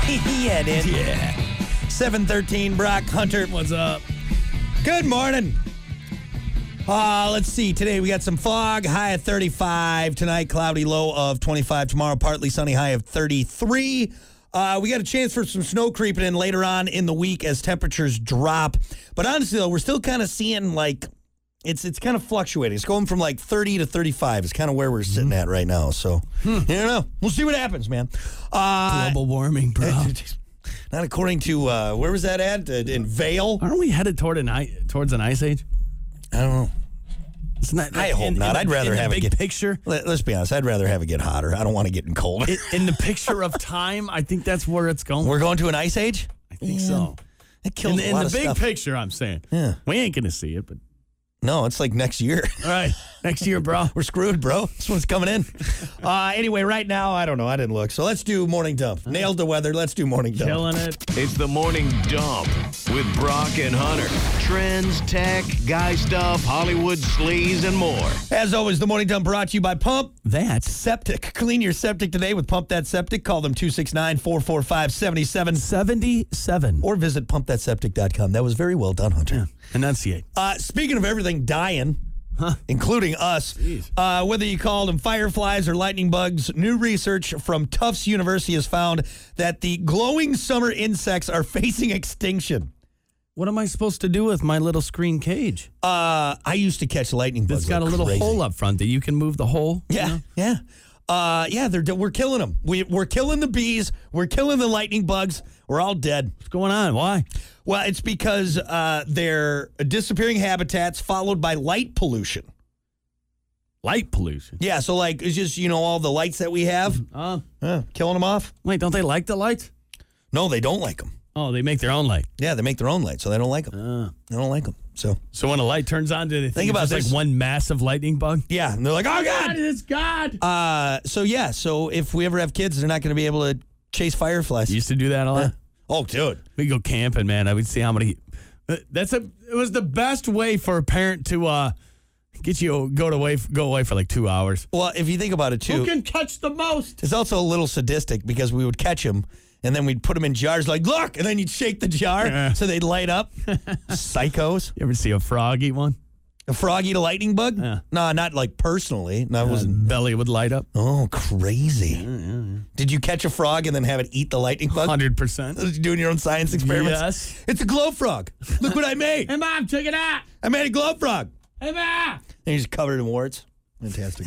Yeah, dude. Yeah. 7:13, Brock Hunter. What's up? Good morning. Let's see. Today we got some fog, high of 35. Tonight, cloudy, low of 25. Tomorrow, partly sunny, high of 33. We got a chance for some snow creeping in later on in the week as temperatures drop. But honestly, though, we're still kind of seeing like it's kind of fluctuating. It's going from like 30 to 35 is kind of where we're sitting at right now. So, you know, we'll see what happens, man. Global warming, bro. Not according to, where was that at? In Vail? Aren't we headed towards an ice age? I don't know. It's not, I hope not. I'd rather have it big get picture. Let's be honest. I'd rather have it get hotter. I don't want to get cold. In the picture of time, I think that's where it's going. We're going to an ice age? I think so. It kills a In lot the of big stuff. picture, I'm saying. Yeah. We ain't going to see it, but. No, it's like next year. All right. Next year, bro. We're screwed, bro. This one's coming in. Anyway, right now, I don't know. I didn't look. So let's do morning dump. Nailed the weather. Let's do morning dump. Killing it. It's the Morning Dump with Brock and Hunter. Trends, tech, guy stuff, Hollywood sleaze, and more. As always, the morning dump brought to you by Pump That's Septic. Clean your septic today with Pump That Septic. Call them 269-445-7777 77. or visit pumpthatseptic.com. That was very well done, Hunter. Enunciate. Speaking of everything dying, including us, whether you call them fireflies or lightning bugs, new research from Tufts University has found that the glowing summer insects are facing extinction. What am I supposed to do with my little screen cage? I used to catch lightning bugs. It's got a little crazy. hole up front that you can move the hole. Yeah, yeah. We're killing them. We're killing the bees. We're killing the lightning bugs. We're all dead. What's going on? Why? Well, it's because they're disappearing habitats followed by light pollution. Light pollution. Yeah, so like it's just, all the lights that we have, killing them off. Wait, don't they like the lights? No, they don't like them. Oh, they make their own light. Yeah, they make their own light, so they don't like them. They don't like them. So when a light turns on, do they think about it's this. like one massive lightning bug? yeah, and they're like, oh God! It's God. So if we ever have kids, they're not going to be able to chase fireflies. You used to do that a lot. Oh, dude. We go camping, man. I would see how many. It was the best way for a parent to get you go away for like 2 hours. Well, if you think about it too, Who can catch the most? it's also a little sadistic because we would catch them and then we'd put them in jars like, look, and then you'd shake the jar so they'd light up. Psychos. You ever see a frog eat one? A frog eat a lightning bug? Yeah. No, not like personally. No, it wasn't. Belly would light up. Oh, crazy. Did you catch a frog and then have it eat the lightting bug? 100%. Did you doing your own science experiments? Yes. It's a glow frog. Look what I made. Hey, Mom, check it out. I made a glow frog. Hey, Mom. And he's covered in warts. Fantastic.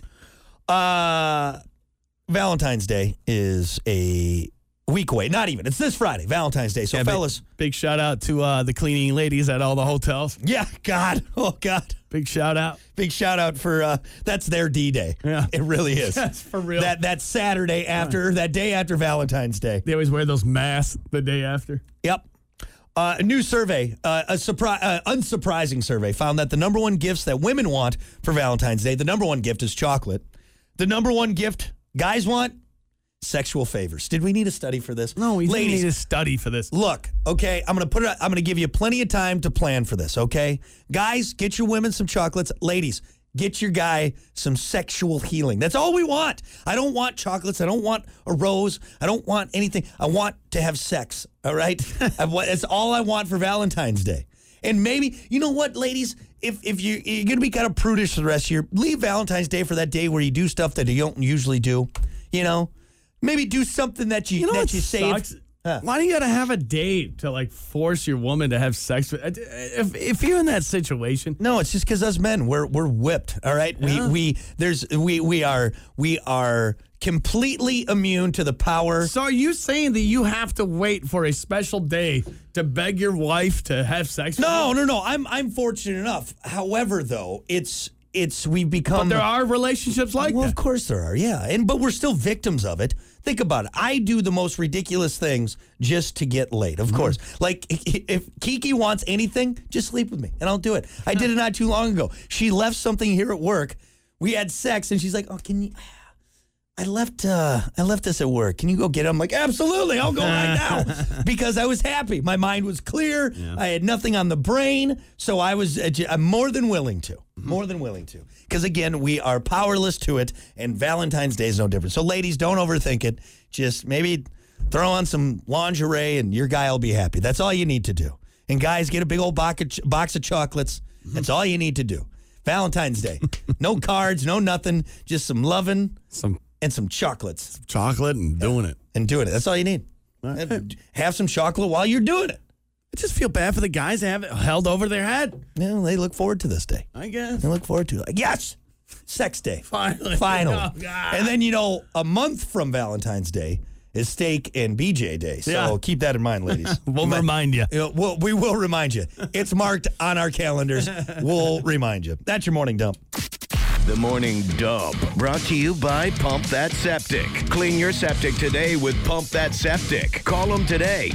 Valentine's Day is a week away. Not even. It's this Friday, Valentine's Day. So, fellas. Big shout out to the cleaning ladies at all the hotels. Yeah, God. Oh, God. Big shout out. Big shout out for, that's their D-Day. Yeah. It really is. Yes, for real. That Saturday after, that day after Valentine's Day. They always wear those masks the day after. Yep. A new survey, unsurprising survey, found that the number one gifts that women want for Valentine's Day, the number one gift is chocolate. The number one gift guys want, sexual favors. Did we need a study for this? No, we Ladies, need a study for this. look, okay, I'm going to give you plenty of time to plan for this, okay? Guys, get your women some chocolates. Ladies, get your guy some sexual healing. That's all we want. I don't want chocolates. I don't want a rose. I don't want anything. I want to have sex, all right? That's all I want for Valentine's Day. And maybe, you know what, ladies? If you're going to be kind of prudish for the rest of your, leave Valentine's Day for that day where you do stuff that you don't usually do, Maybe do something that you saved. Why do you gotta have a date to like force your woman to have sex with? If you're in that situation, No, it's just because us men, we're whipped. All right, Yeah. we are completely immune to the power. so are you saying that you have to wait for a special day to beg your wife to have sex with you? No. I'm fortunate enough. However, though, we've become. But there are relationships like Well, that. of course there are, yeah. But we're still victims of it. Think about it. I do the most ridiculous things just to get laid, of course. Like, if Kiki wants anything, just sleep with me, and I'll do it. I did it not too long ago. She left something here at work. We had sex, and she's like, oh, can you... I left this at work. Can you go get it? I'm like, absolutely, I'll go right now. Because I was happy. My mind was clear. Yeah. I had nothing on the brain. So I'm more than willing to. More than willing to. Because, again, we are powerless to it, and Valentine's Day is no different. So, ladies, don't overthink it. Just maybe Throw on some lingerie and your guy will be happy. That's all you need to do. And guys, get a big old box of chocolates. That's all you need to do. Valentine's Day. No cards, no nothing. Just some loving and some chocolates. Chocolate and doing it. And doing it. That's all you need. Have some chocolate while you're doing it. I just feel bad for the guys that have it held over their head. Well, they look forward to this day. I guess. They look forward to it. Yes! Sex day. Finally. Finally. Oh, God. And then, a month from Valentine's Day is Steak and BJ Day. So keep that in mind, ladies. We'll remind you. We will remind you. It's marked on our calendars. We'll remind you. That's your morning dump. The Morning Dump, brought to you by Pump That Septic. Clean your septic today with Pump That Septic. Call them today,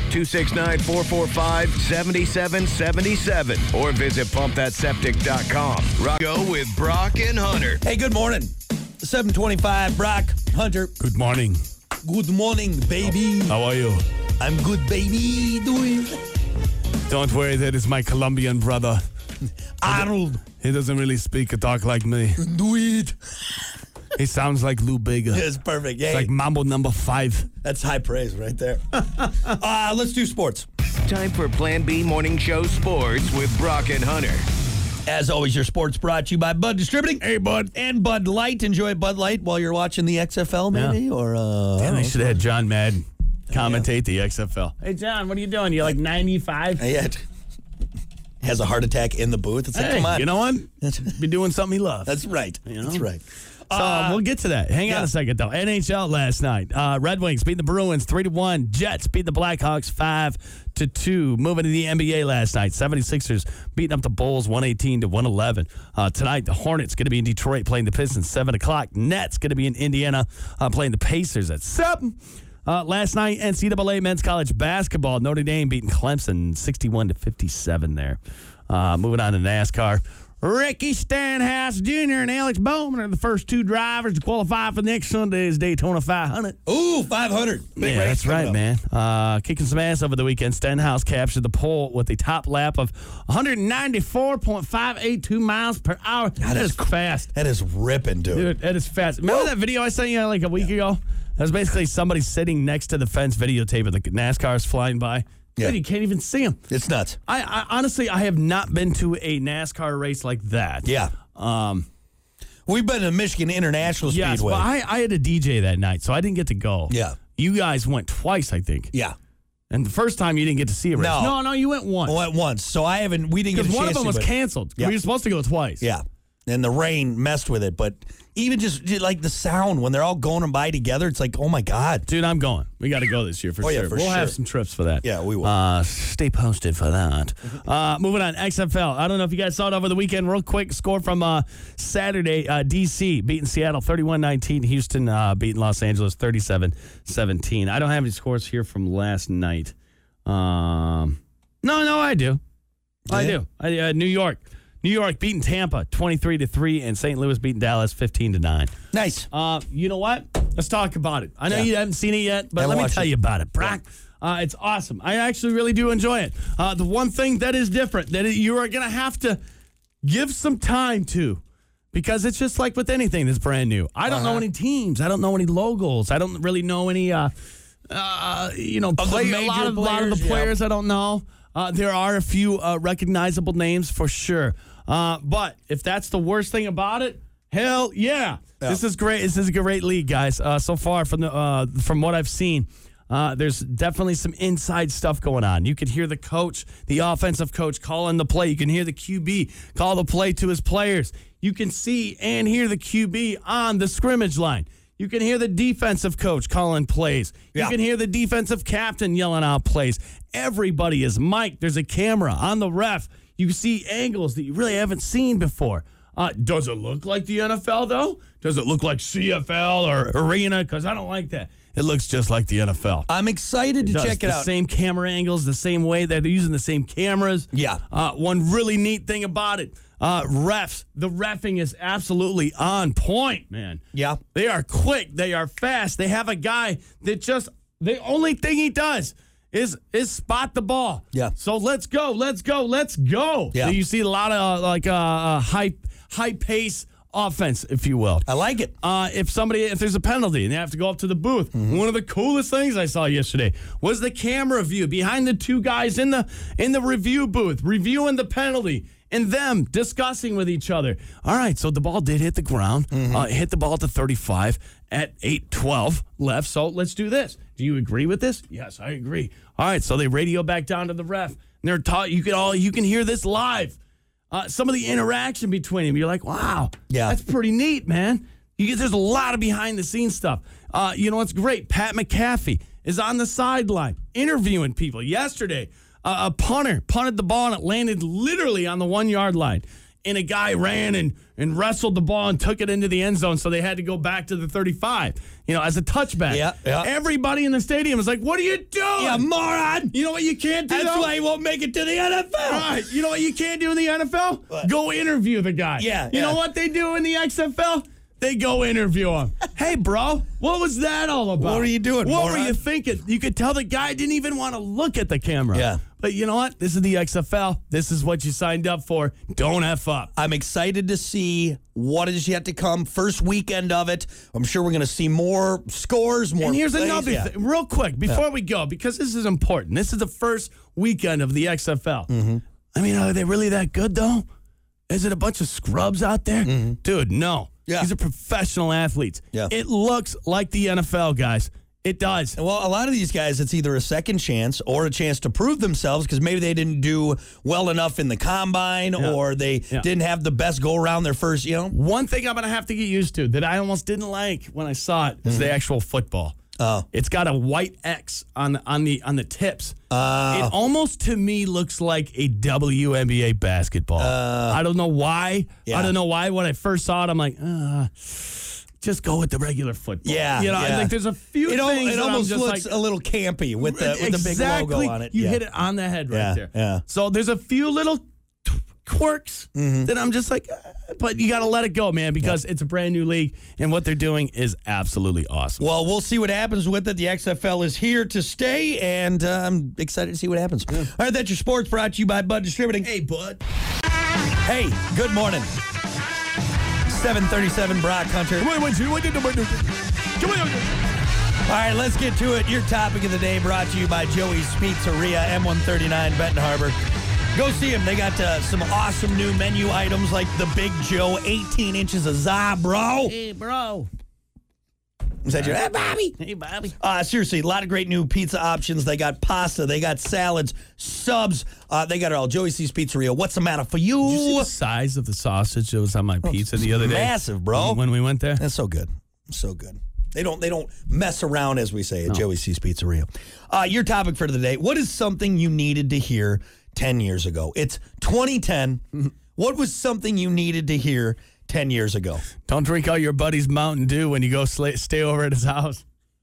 269-445-7777, or visit pumpthatseptic.com. Go with Brock and Hunter. Hey, good morning. 7:25, Brock, Hunter. Good morning. Good morning, baby. How are you? I'm good, baby. Doing. Don't worry, that is my Colombian brother. Arnold. He doesn't really speak or talk like me. Do it. He sounds like Lou Bega. It's perfect. It's like Mambo number 5. That's high praise right there. Let's do sports. Time for Plan B Morning Show Sports with Brock and Hunter. As always, your sports brought to you by Bud Distributing. Hey, Bud. And Bud Light. Enjoy Bud Light while you're watching the XFL, maybe? Yeah. Or Damn, they should have had John Madden commentate the XFL. Hey, John, what are you doing? You're like 95? Yeah. Has a heart attack in the booth. It's like, come on. You know what? Be doing something he loves. That's right. That's right. So we'll get to that. Hang on a second, though. NHL last night. Red Wings beat the Bruins 3-1. Jets beat the Blackhawks 5-2. Moving to the NBA last night. 76ers beating up the Bulls 118-111. Tonight, the Hornets going to be in Detroit playing the Pistons 7 o'clock. Nets going to be in Indiana playing the Pacers at 7. Last night, NCAA men's college basketball. Notre Dame beating Clemson 61-57 there. Moving on to NASCAR. Ricky Stenhouse Jr. and Alex Bowman are the first two drivers to qualify for next Sunday's Daytona 500. Ooh, 500. Big race That's right, up. man. Kicking some ass over the weekend. Stenhouse captured the pole with a top lap of 194.582 miles per hour. That is fast. That is ripping, Dude, that is fast. Remember that video I sent you like a week ago? That was basically somebody sitting next to the fence videotaping the NASCAR's flying by. Yeah. Dude, you can't even see them. It's nuts. I honestly, I have not been to a NASCAR race like that. Yeah. We've been to Michigan International Yes, Speedway. but I had a DJ that night, so I didn't get to go. Yeah. You guys went twice, I think. Yeah. And the first time you didn't get to see a race. No, you went once. I went once. So we didn't get a chance Because one of them to, was but- canceled. Yeah. We were supposed to go twice. Yeah. And the rain messed with it. But even just like the sound when they're all going by together, it's like, oh my God. Dude, I'm going. We got to go this year for Oh, sure. yeah, for we'll sure. have some trips for that. Yeah, we will. Stay posted for that. Moving on, XFL. I don't know if you guys saw it over the weekend. Real quick score from Saturday. DC beating Seattle 31-19. Houston beating Los Angeles 37-17. I don't have any scores here from last night. No, I do. I do. New York beating Tampa 23-3, and St. Louis beating Dallas 15-9. Nice. You know what? Let's talk about it. I know Yeah. you haven't seen it yet, but Haven't let me watched tell it. you about it, Brock. It's awesome. I actually really do enjoy it. The one thing that is different that you are going to have to give some time to, because it's just like with anything that's brand new. I don't know any teams. I don't know any logos. I don't really know any, a lot of the players I don't know. There are a few recognizable names for sure. But if that's the worst thing about it, hell yeah. This is great. This is a great league, guys. So far from what I've seen, there's definitely some inside stuff going on. You can hear the coach, the offensive coach, calling the play. You can hear the QB call the play to his players. You can see and hear the QB on the scrimmage line. You can hear the defensive coach calling plays. You can hear the defensive captain yelling out plays. Everybody is mic'd. There's a camera on the ref. You see angles that you really haven't seen before. Does it look like the NFL, though? Does it look like CFL or Arena? Because I don't like that. It looks just like the NFL. I'm excited to check it The out. same camera angles, the same way that they're using the same cameras. Yeah. One really neat thing about it, refs. The reffing is absolutely on point, man. Yeah. They are quick. They are fast. They have a guy that the only thing he does is spot the ball. Yeah. So let's go. Yeah. So you see a lot of high pace offense, if you will. I like it. If there's a penalty and they have to go up to the booth, one of the coolest things I saw yesterday was the camera view behind the two guys in the review booth, reviewing the penalty and them discussing with each other. All right, so the ball did hit the ground, hit the ball at the 35 at 8:12 left, so let's do this. Do you agree with this? Yes, I agree. All right, so they radio back down to the ref, and they're taught you can hear this live. Some of the interaction between them, you're like, wow, that's pretty neat, man. There's a lot of behind-the-scenes stuff. You know what's great? Pat McAfee is on the sideline interviewing people. Yesterday, a punter punted the ball, and it landed literally on the 1-yard line. And a guy ran and wrestled the ball and took it into the end zone, so they had to go back to the 35, as a touchback. Yeah. Everybody in the stadium was like, what are you doing? Yeah, moron. You know what you can't do? That's why he won't make it to the NFL. Right. You know what you can't do in the NFL? What? Go interview the guy. Yeah. You know what they do in the XFL? They go interview him. Hey, bro, what was that all about? What were you doing, What moron? were you thinking? You could tell the guy didn't even want to look at the camera. Yeah. But you know what? This is the XFL. This is what you signed up for. Don't F up. I'm excited to see what is yet to come. First weekend of it. I'm sure we're going to see more scores, more And here's plays. another thing, real quick, before we go, because this is important. This is the first weekend of the XFL. I mean, are they really that good, though? Is it a bunch of scrubs out there? Dude, no. Yeah. These are professional athletes. Yeah. It looks like the NFL, guys. It does. Well, a lot of these guys, it's either a second chance or a chance to prove themselves because maybe they didn't do well enough in the combine or they didn't have the best go around their first, One thing I'm going to have to get used to that I almost didn't like when I saw it is the actual football. Oh. It's got a white X on the tips. It almost to me looks like a WNBA basketball. I don't know why. Yeah. I don't know why. When I first saw it, I'm like, just go with the regular football. Yeah. I think there's a few things It that almost I'm just looks like, a little campy with the big logo on it. You hit it on the head right there. Yeah. So there's a few little quirks that I'm just like, but you got to let it go, man, because it's a brand new league, and what they're doing is absolutely awesome. Well, we'll see what happens with it. The XFL is here to stay, and I'm excited to see what happens. All right, that's your sports brought to you by Bud Distributing. Hey, bud. Hey, good morning. 737 Brock Hunter. Come on. All right, let's get to it. Your topic of the day brought to you by Joey's Pizzeria, M139 Benton Harbor. Go see them. They got some awesome new menu items like the Big Joe, 18 inches of za, bro. Hey, bro. Is that your, hey, Bobby? Hey, Bobby. Seriously, a lot of great new pizza options. They got pasta. They got salads, subs. They got it all. Joey's Pizzeria. What's the matter for you? Did you see the size of the sausage that was on my pizza the other day? Massive, bro. When we went there? That's so good. So good. They don't mess around, as we say at Joey's Pizzeria. Your topic for the day, what is something you needed to hear 10 years ago? It's 2010. What was something you needed to hear 10 years ago? Don't drink all your buddy's Mountain Dew when you go stay over at his house.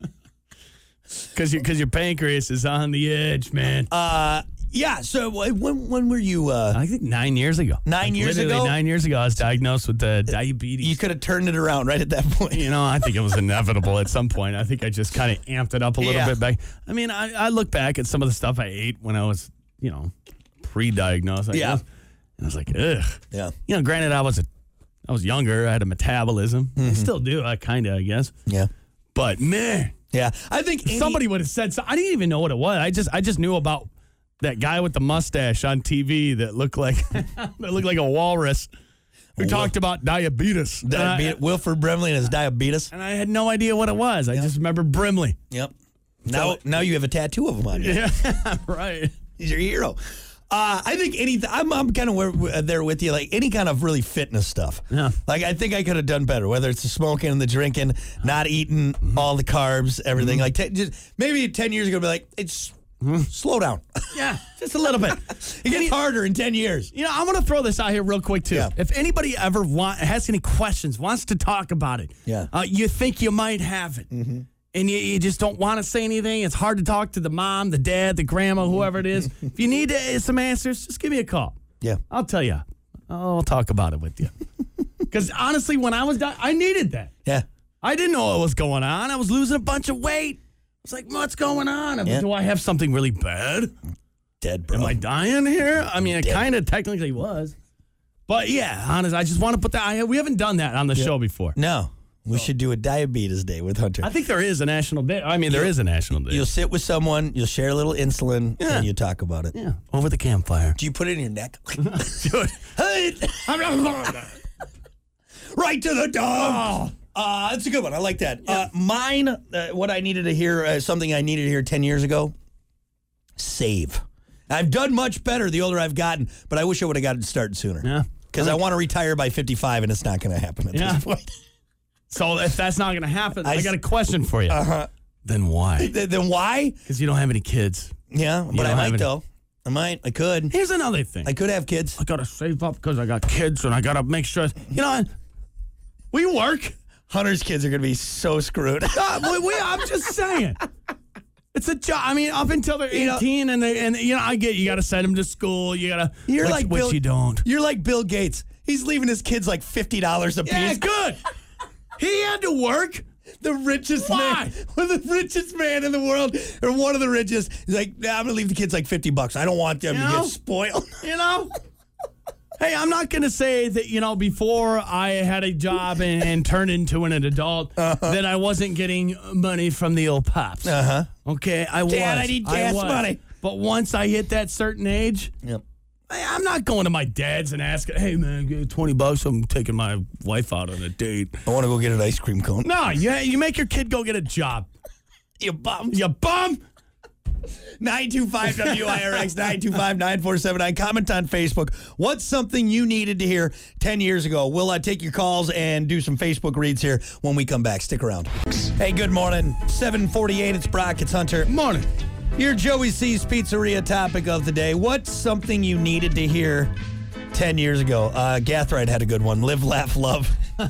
Because your pancreas is on the edge, man. Yeah, so when were you? I think 9 years ago. 9 years Literally ago? 9 years ago, I was diagnosed with diabetes. You could have turned it around right at that point. I think it was inevitable at some point. I think I just kind of amped it up a little bit back. I mean, I look back at some of the stuff I ate when I was, pre-diagnosed. I guess, and I was like, ugh. Yeah. Granted, I was younger. I had a metabolism. I still do. I guess. Yeah. But man, Yeah. I think somebody would have said so. I didn't even know what it was. I just knew about that guy with the mustache on TV that looked like a walrus who talked about diabetes. Wilford Brimley and his diabetes. And I had no idea what it was. I just remember Brimley. Yep. Now you have a tattoo of him on you. Yeah, right. He's your hero. I think anything. I'm kind of there with you. Like any kind of really fitness stuff. Yeah. Like I think I could have done better. Whether it's the smoking and the drinking, not eating all the carbs, everything. Like just maybe 10 years ago, be like, it's slow down. Yeah, just a little bit. It gets harder in 10 years. I want to throw this out here real quick, too. Yeah. If anybody ever has any questions, wants to talk about it, you think you might have it, and you just don't want to say anything, it's hard to talk to the mom, the dad, the grandma, whoever it is. If you need some answers, just give me a call. Yeah. I'll tell you. I'll talk about it with you. Because honestly, when I was done, I needed that. Yeah. I didn't know what was going on. I was losing a bunch of weight. It's like, what's going on? Do I have something really bad? Dead, bro. Am I dying here? I mean, it kind of technically was. But yeah, honest, I just want to put that. We haven't done that on the show before. No. We should do a diabetes day with Hunter. I think there is a national day. I mean, there is a national day. You'll sit with someone, you'll share a little insulin, and you talk about it. Yeah, over the campfire. Do you put it in your neck? Dude. Right to the dog. That's a good one. I like that. Yeah. Mine, what I needed to hear, something I needed to hear 10 years ago, save. I've done much better the older I've gotten, but I wish I would have gotten started sooner. Yeah. Because I want to retire by 55, and it's not going to happen at this point. So if that's not going to happen, I got a question for you. Then why? Then why? Because you don't have any kids. Yeah, but I might, though. I might. I could. Here's another thing. I could have kids. I got to save up because I got kids, and I got to make sure. You know, we work. Hunter's kids are going to be so screwed. I'm just saying. It's a job. I mean, up until they're 18, and I get you got to send them to school. You got to. You're like Bill, Bill. You don't. You're like Bill Gates. He's leaving his kids like $50 a piece. Yeah, good. He had to work. The richest man, the richest man in the world, or one of the richest. He's like, I'm gonna leave the kids like $50. I don't want them to get spoiled. You know. Hey, I'm not going to say that, before I had a job and turned into an adult, that I wasn't getting money from the old pops. Okay, I was. Dad, I need gas money. But once I hit that certain age, Yep. I'm not going to my dad's and asking, hey, man, give me $20. I'm taking my wife out on a date. I want to go get an ice cream cone. No, you make your kid go get a job. You bum. You bum. 925-WIRX, 925-9479. Comment on Facebook. What's something you needed to hear 10 years ago? We'll take your calls and do some Facebook reads here when we come back. Stick around. Hey, good morning. 7:48. It's Brock. It's Hunter. Morning. Your Joey C's Pizzeria topic of the day. What's something you needed to hear 10 years ago? Gathright had a good one. Live, laugh, love.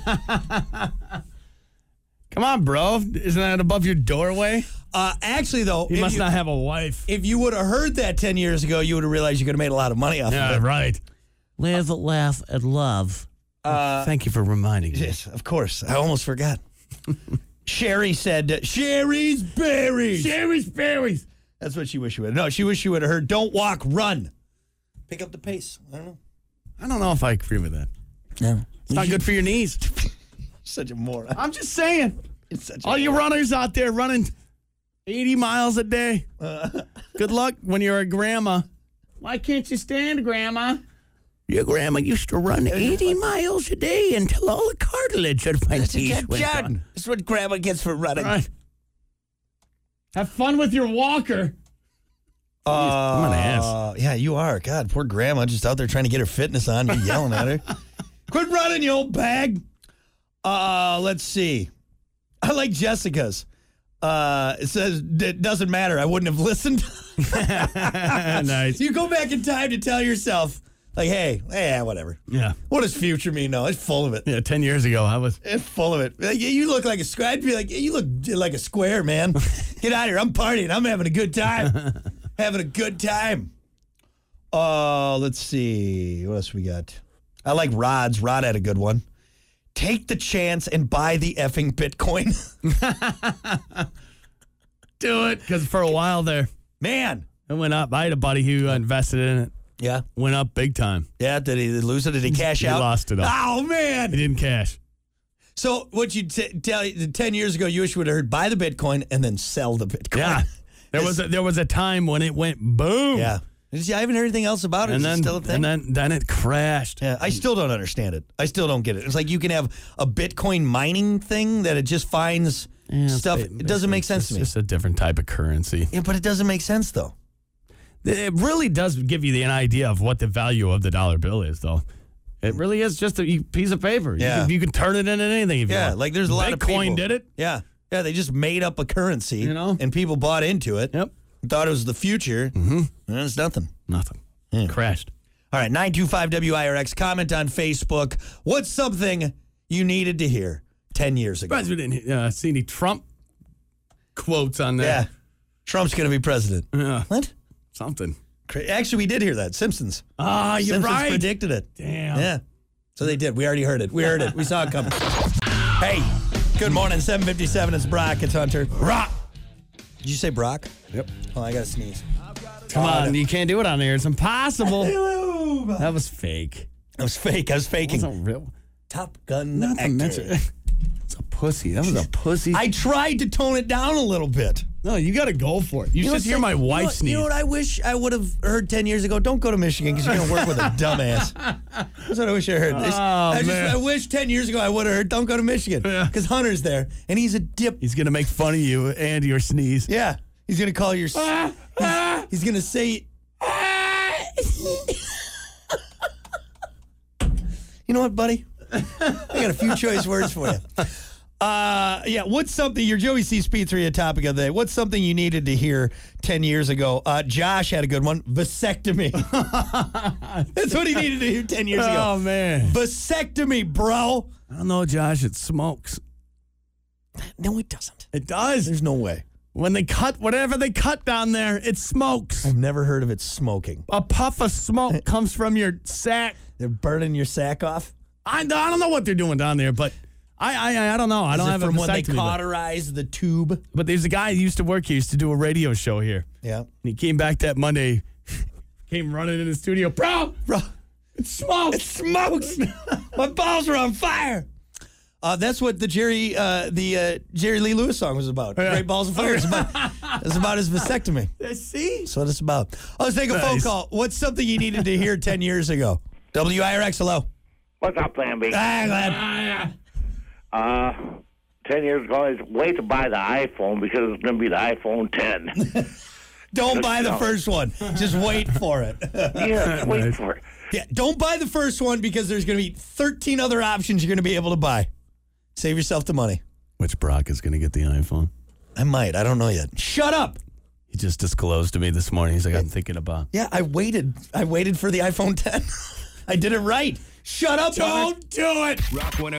Come on, bro. Isn't that above your doorway? Actually, though, He must not have a wife. If you would have heard that 10 years ago, you would have realized you could have made a lot of money off of Yeah, it. right. Live, laugh, and love. Thank you for reminding me. Yes, of course. I almost forgot. Sherry said, Sherry's berries. Sherry's berries. That's what she wished she would have. No, she wished she would have heard, don't walk, run. Pick up the pace. I don't know. I don't know if I agree with that. No. It's not good for your knees. Such a moron. I'm just saying. It's such a All you runners out there running 80 miles a day. Good luck when you're a grandma. Why can't you stand, Grandma? Your grandma used to run 80 miles a day until all the cartilage out of my teeth went on. That's what grandma gets for running. Right. Have fun with your walker. I'm an ass. Yeah, you are. God, poor grandma just out there trying to get her fitness on. You're yelling at her. Quit running, you old bag. Let's see. I like Jessica's. It says, it doesn't matter. I wouldn't have listened. Nice. You go back in time to tell yourself, like, hey, whatever. Yeah. What does future mean? No, it's full of it. Yeah, 10 years ago, I was. It's full of it. Like, you look like a square. I'd be like, you look like a square, man. Get out of here. I'm partying. I'm having a good time. Having a good time. Let's see. What else we got? I like Rod's. Rod had a good one. Take the chance and buy the effing Bitcoin. Do it. Because for a while there, Man. it went up. I had a buddy who invested in it. Yeah. Went up big time. Yeah. Did he lose it? Did he cash He out? lost it all. Oh, man. He didn't cash. So what you tell 10 years ago, you wish you would have heard buy the Bitcoin and then sell the Bitcoin. Yeah. There was a time when it went boom. Yeah. I haven't heard anything else about it. And Is it then, still a thing? and then it crashed. Yeah, I still don't understand it. I still don't get it. It's like you can have a Bitcoin mining thing that it just finds stuff. It doesn't make sense to me. It's just a different type of currency. Yeah, but it doesn't make sense, though. It really does give you an idea of what the value of the dollar bill is, though. It really is just a piece of paper. Yeah. You can turn it into anything if you Yeah, want. like there's a lot of people. Bitcoin did it. Yeah. Yeah, they just made up a currency, and people bought into it. Yep. Thought it was the future. Mm-hmm. And it's nothing. Nothing. Yeah. Crashed. All right, 925-WIRX. Comment on Facebook. What's something you needed to hear 10 years ago? Surprised we didn't see any Trump quotes on there. Yeah. Trump's going to be president. Yeah. What? Something. Actually, we did hear that. Simpsons. Ah, you're Simpsons right. predicted it. Damn. Yeah. So they did. We already heard it. We heard it. We saw it coming. Hey, good morning. 7:57. It's Brock. It's Hunter. Brock. Did you say Brock? Yep. Oh, I got to sneeze. Come on. You can't do it on there. It's impossible. That was fake. That was fake. I was faking. Wasn't real. Top Gun Not to actor. mention, it's a pussy. That was a pussy. I tried to tone it down a little bit. No, you got to go for it. You should hear my wife sneeze. You know what I wish I would have heard 10 years ago? Don't go to Michigan because you're going to work with a dumbass. That's what I wish I heard. Man. I wish 10 years ago I would have heard, don't go to Michigan because Hunter's there and he's a dip. He's going to make fun of you and your sneeze. Yeah. He's going to call your... he's going to say... You know what, buddy? I got a few choice words for you. What's something, your Joey C. Speed-3 topic of the day, what's something you needed to hear 10 years ago? Josh had a good one, vasectomy. That's what he needed to hear 10 years ago. Oh, man. Vasectomy, bro. I don't know, Josh. It smokes. No, it doesn't. It does. There's no way. When they cut, whatever they cut down there, it smokes. I've never heard of it smoking. A puff of smoke comes from your sack. They're burning your sack off? I don't know what they're doing down there, but I don't know. I don't have from a when they vasectomy, cauterize the tube? But there's a guy who used to work here, used to do a radio show here. Yeah. And he came back that Monday, came running in the studio. Bro, it smokes. It smokes. My balls are on fire. That's what the Jerry Lee Lewis song was about. Yeah. Great Balls of Fire. It's about his vasectomy. See? That's what it's about. Let's take a phone call. What's something you needed to hear 10 years ago? WIRX, hello. What's up, Plan B? Glad. 10 years ago, I was wait to buy the iPhone because it's going to be the iPhone 10. Don't buy the first one. Just wait for it. Yeah, wait for it. Yeah, don't buy the first one because there's going to be 13 other options you're going to be able to buy. Save yourself the money. Which Brock is going to get the iPhone? I might. I don't know yet. Shut up. He just disclosed to me this morning. He's like, I'm thinking about. Yeah, I waited for the iPhone 10. I did it right. Shut up, Hunter. Don't do it. Rock 1